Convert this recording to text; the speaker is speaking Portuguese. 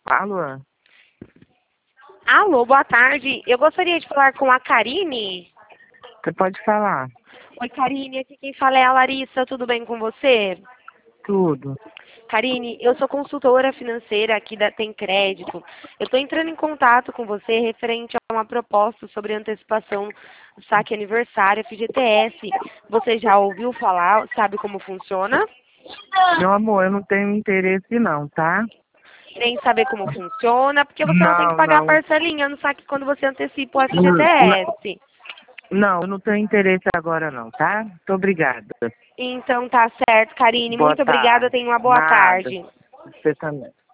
Alô? Alô, boa tarde. Eu gostaria de falar com a Karine. Você pode falar? Oi, Karine, aqui quem fala é a Larissa. Tudo bem com você? Tudo. Karine, eu sou consultora financeira aqui da Tem Crédito. Eu estou entrando em contato com você referente a uma proposta sobre antecipação do saque aniversário FGTS. Você já ouviu falar? Sabe como funciona? Meu amor, eu não tenho interesse não, tá? Nem saber como funciona, porque você não tem que Não, pagar a não. parcelinha no saque quando você antecipa o Não, FGTS. não, eu não tenho interesse agora não, tá? Muito obrigada. Então tá certo, Karine. Boa Muito obrigada. tarde. Tenha uma boa Nada. tarde. Você também.